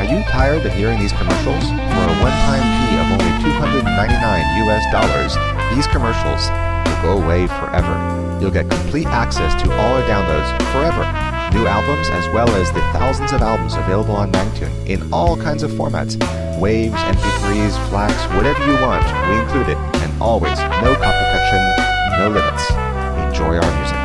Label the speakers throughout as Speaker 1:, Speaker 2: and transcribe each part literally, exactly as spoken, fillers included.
Speaker 1: Are you tired of hearing these commercials? For a one-time fee of only two hundred ninety-nine U S dollars, these commercials will go away forever. You'll get complete access to all our downloads forever. New albums as well as the thousands of albums available on Magnatune in all kinds of formats. Waves, M P threes, FLACs, whatever you want, we include it. And always, no copy protection, no limits. Enjoy our music.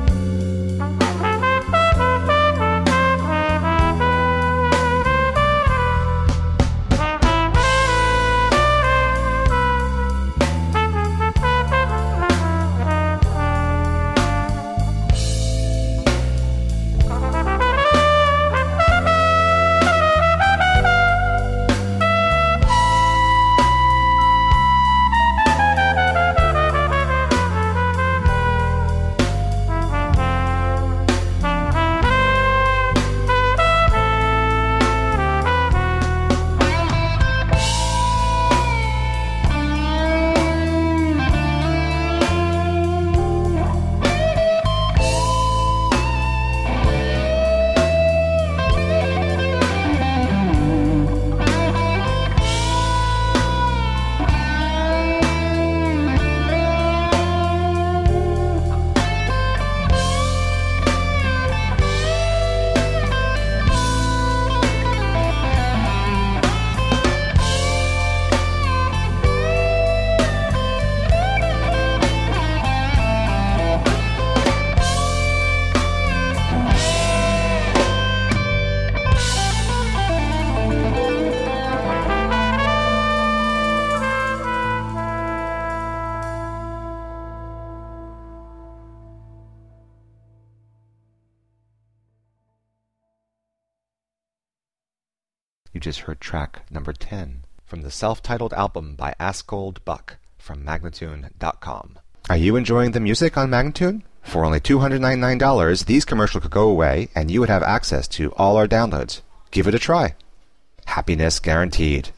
Speaker 1: You just heard track number ten from the self-titled album by Askold Buck from Magnatune dot com. Are you enjoying the music on Magnatune? For only two hundred ninety-nine dollars, these commercials could go away and you would have access to all our downloads. Give it a try. Happiness guaranteed.